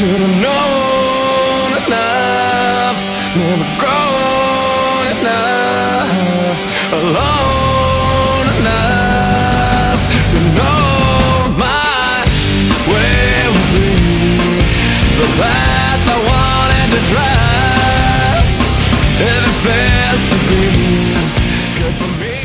Should have known enough, never grown enough, alone enough to know my way would be the path I wanted to drive. If it fails to be good for me.